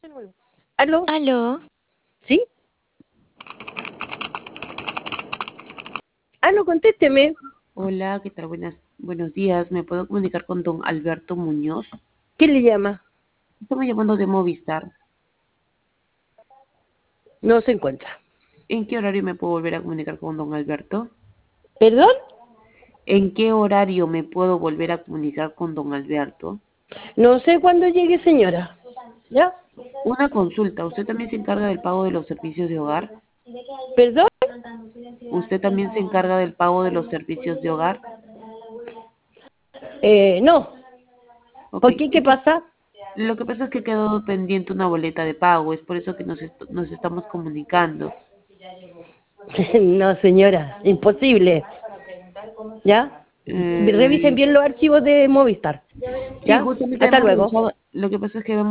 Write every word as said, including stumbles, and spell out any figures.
De nuevo. ¿Aló? Aló, ¿Sí? Aló, contésteme. Hola, ¿qué tal? Buenas, buenos días. ¿Me puedo comunicar con don Alberto Muñoz? ¿Quién le llama? Estamos llamando de Movistar. No se encuentra. ¿En qué horario me puedo volver a comunicar con don Alberto? ¿Perdón? ¿En qué horario me puedo volver a comunicar con don Alberto? No sé cuándo llegue, señora. ¿Ya? Una consulta. ¿Usted también se encarga del pago de los servicios de hogar? ¿Perdón? ¿Usted también se encarga del pago de los servicios de hogar? Eh, no. Ok. ¿Por qué? ¿Qué pasa? Lo que pasa es que quedó pendiente una boleta de pago. Es por eso que nos, est- nos estamos comunicando. No, señora. Imposible. ¿Ya? Revisen Eh, bien los archivos de Movistar. sí, ¿Ya? justamente Hasta hemos luego. revisado. Lo que pasa es que hemos